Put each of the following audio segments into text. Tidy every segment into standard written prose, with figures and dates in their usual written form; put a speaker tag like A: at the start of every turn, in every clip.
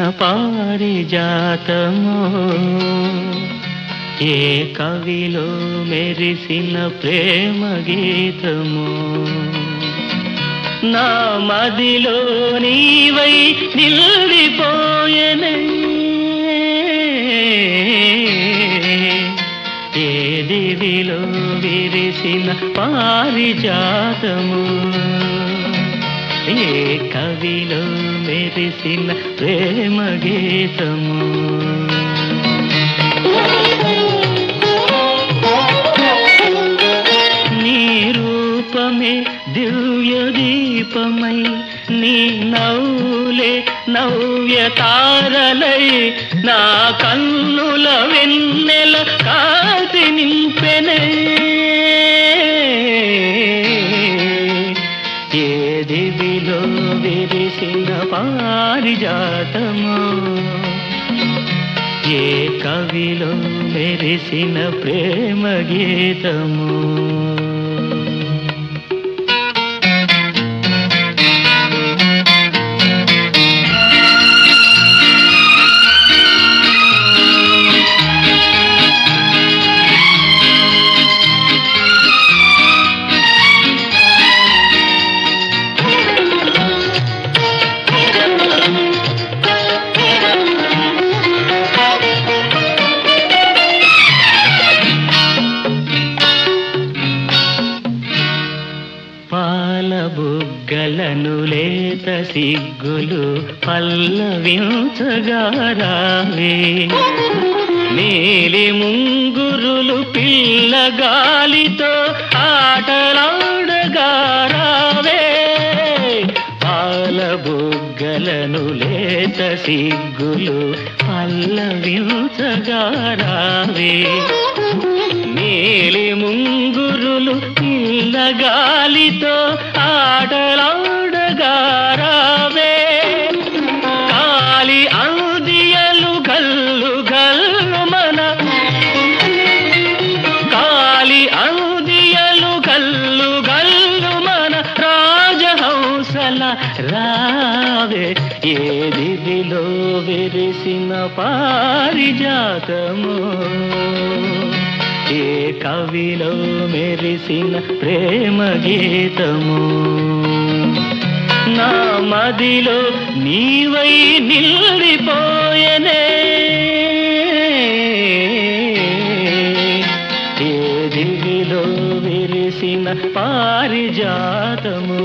A: పారిజాతమో ఏ కవిలో మెరిసిన ప్రేమ గీతమో నా మదిలో నీవై నిలిపోయెనే ఏ దివిలో విరిసిన పారిజాతము ఏ కవిలో మెరిసిన ప్రేమ గీతము నీ రూపమే దివ్య దీపమై నీ నవ్వులే నవ్య తారలై నా కన్నుల వెన్నెల కాంతి నింపెనే ఏ దివిలో విరిసిన పారిజాతమో ఏ కవిలో మెరిసిన ప్రేమ గీతము బుగ్గలను లేత సిగ్గులు పల్లవించగా రావే నీలి ముంగురులు పిల్లగాలితో ఆటలాడగా రావే పాల బుగ్గలను లేత సిగ్గులు పల్లవించగా రావే నీలి ముంగురులు పిల్లగాలితో ఆటలాడగా రావే కాలి అందియలు గల్లు గల్లు మన కాలి అందియలు గల్లు గల్లు మన రాజహంసల రావే ఏ దివిలో విరిసిన పారిజాతము ఏ కవిలో మెరిసిన ప్రేమ గీతము నా మదిలో నీవై నిలిపోయెనే ఏ దివిలో విరిసిన పారిజాతము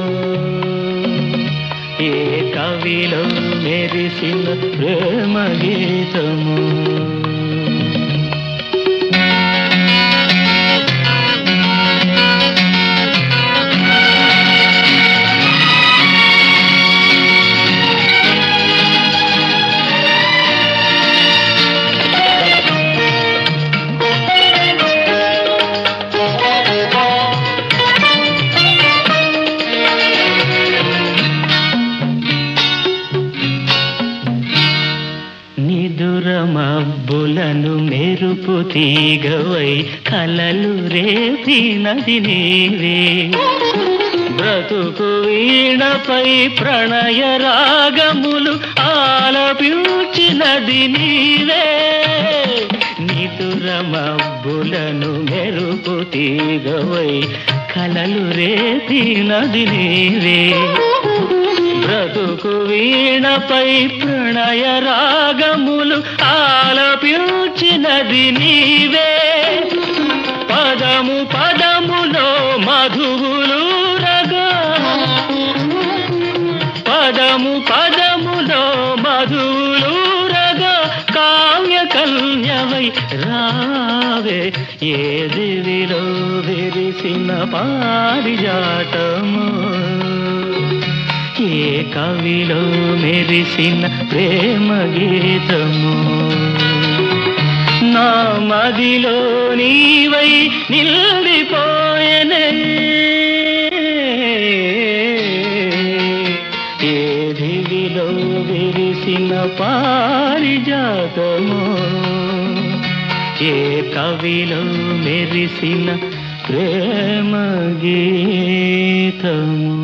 A: ఏ కవిలో మెరిసిన ప్రేమ గీతము మబ్బులను మెరుపు తీగవై కలలు రేపినది నీవే బ్రతుకు వీణపై ప్రణయ రాగములు ఆలపించినది నీవే నిదుర మబ్బులను మెరుపు తీగవై కలలు రేపినది నీవే బ్రతుకు వీణపై ప్రణయ రాగములు ఆలపించినది నీవే పదము పదములో మధువులు రగా పదము పదములో మధువులు రగా కావ్య కన్యవై రావే ఏ దివిలో విరిసిన పారిజాతము ఏ కవిలో మెరిసిన ప్రేమ గీతము నా మదిలో నీవై నిలిపోయెనే ఏ దివిలో విరిసిన పారిజాతము ఏ కవిలో మెరిసిన ప్రేమ గీతము